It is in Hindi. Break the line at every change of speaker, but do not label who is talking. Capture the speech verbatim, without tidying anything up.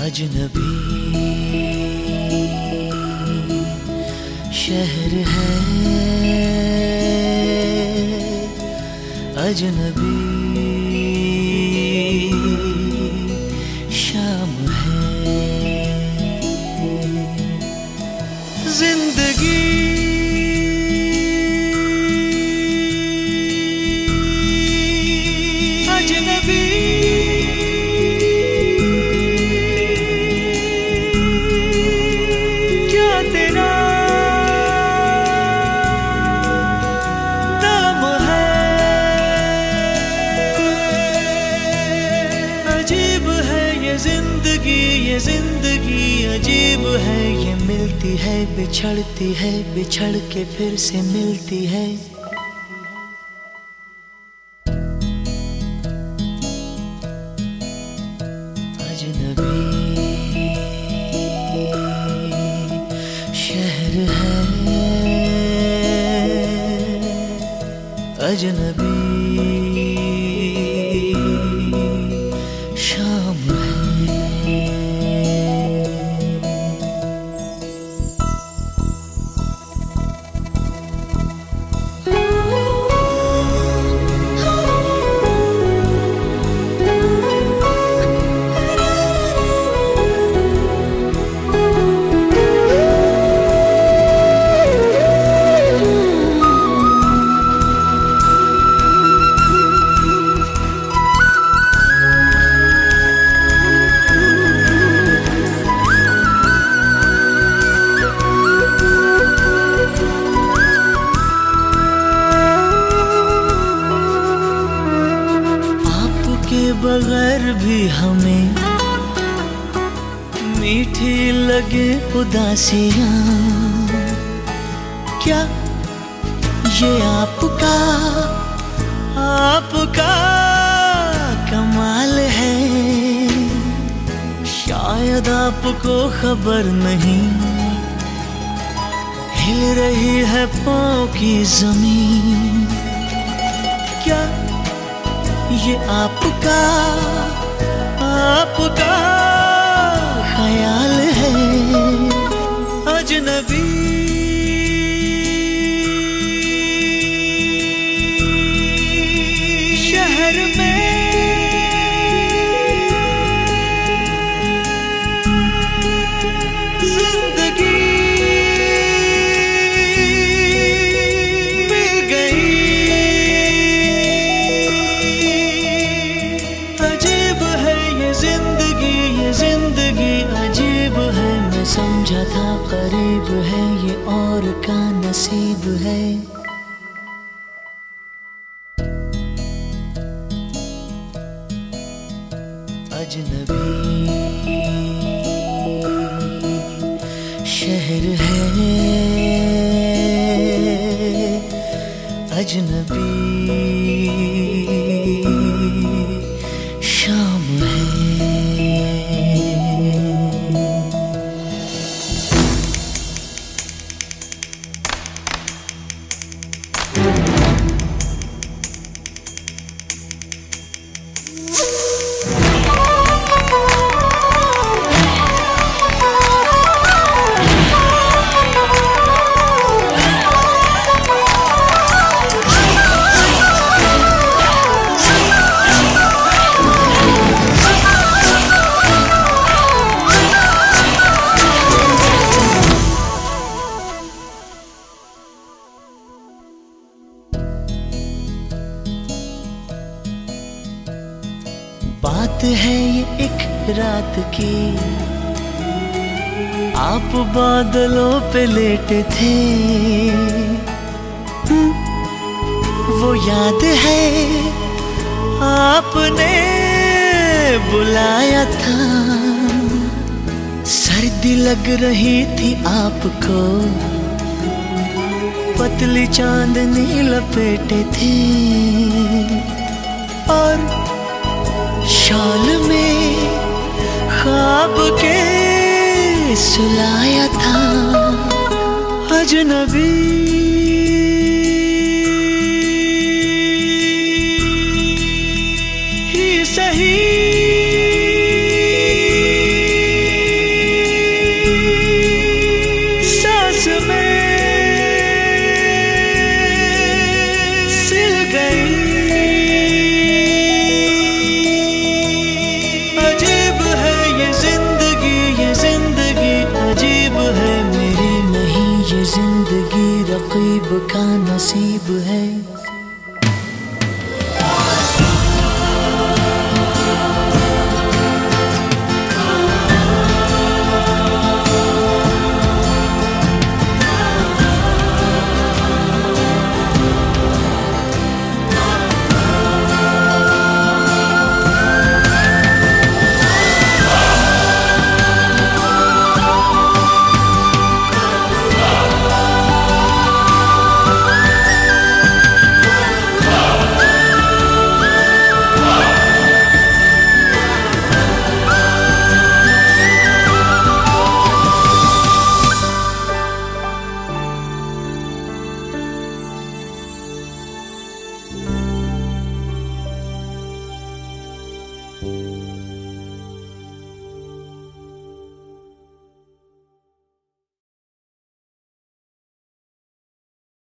अजनबी शहर है, अजनबी शाम है। जिंदगी अजनबी क्या तेरा नाम है? अजीब है ये जिंदगी, ये जिंदगी अजीब है। ये मिलती है, बिछड़ती है, बिछड़ के फिर से मिलती है। अजनबी शहर है, अजनबी शाम है। बगैर भी हमें मीठी लगे उदासियां, क्या ये आपका आपका कमाल है? शायद आपको खबर नहीं, हिल रही है पाँव की जमीन। क्या ये आपका आपका ख्याल है? अजनबी शहर में जिंदगी मिल गई। जिंदगी ये जिंदगी अजीब है। मैं समझा था करीब है, ये और का नसीब है। अजनबी शहर है, अजनबी शाम है। बात है ये एक रात की, आप बादलों पे लेटे थे। वो याद है आपने बुलाया था, सर्दी लग रही थी आपको, पतली चांदनी लपेटे थे और शाल में ख्वाब के सुलाया था। अजनबी ही सही जिंदगी रकीब का नसीब है।